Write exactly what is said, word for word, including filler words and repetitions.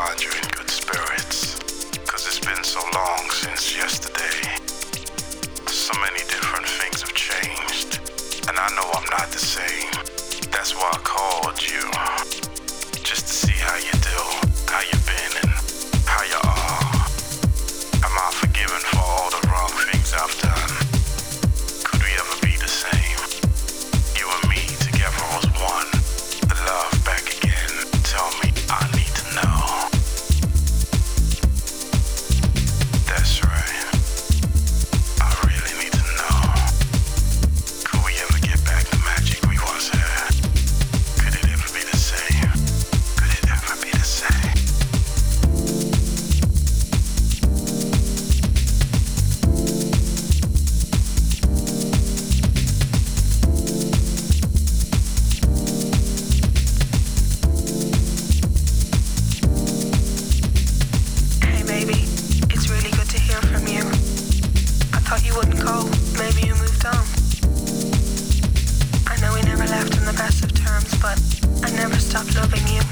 find you in good spirits. Cause it's been so long since yesterday. So many different things have changed. And I know I'm not the same. That's why I called you. Just to see how you do, how you been, and how you are. Am I forgiven for all the wrong things I've done? Could we ever be the same? You and me together was one. The love back again. Tell me, I need to know. That's right. I really need to know. Could we ever get back the magic we once had? Could it ever be the same? Could it ever be the same? Hey baby, it's really good to hear from you. I thought you wouldn't go, maybe you moved on. I know we never left on the best of terms, but I never stopped loving you.